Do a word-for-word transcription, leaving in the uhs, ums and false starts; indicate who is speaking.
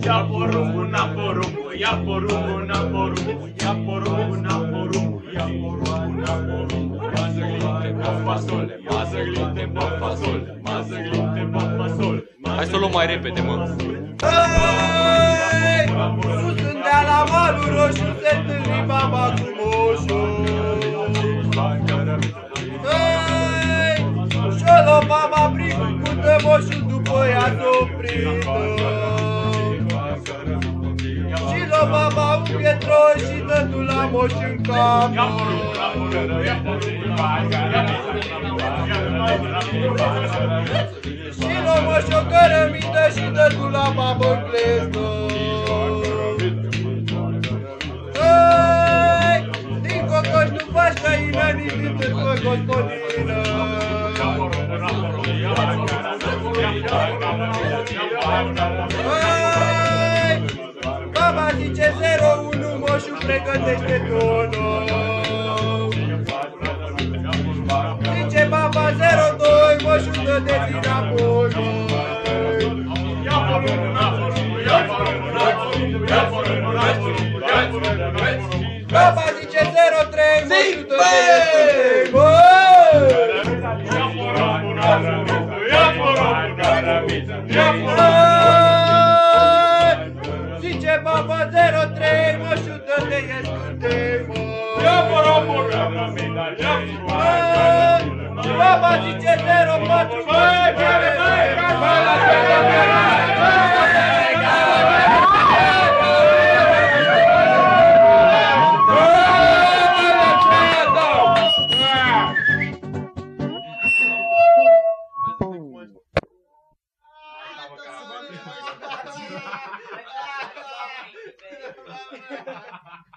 Speaker 1: Ia porumbul, na porumbul, ia porumbul, na porumbul, ia porumbul, na porumbul, ia porumbul, na porumbul. Mază glinte, bă, fasole, mază glinte, bă, fasole, mază glinte, bă, fasole.
Speaker 2: Hai să o luăm mai repede, mă.
Speaker 3: Hei! Sus în dea la malul roșu se întâlni baba cu moșul. Hei! Și-o mama pricută moșul după ea s-o prindă. Și l-o mama un pietro și dă-tu la moș în cap. Și l-o moș o cărămidă și dă-tu la babă-n plescă. Hei! Din cocoș nu faci căină, nici din târpă gospodină. Hei! Baba zice zero unu, moșul pregătește tonul. Zice baba zero doi, moșul dă de înapoi. Baba zice zero trei, moșul dă de înapoi. Zice baba zero trei, moșul dă de iescute. Baba zice zero patru,
Speaker 1: Ha ha ha ha!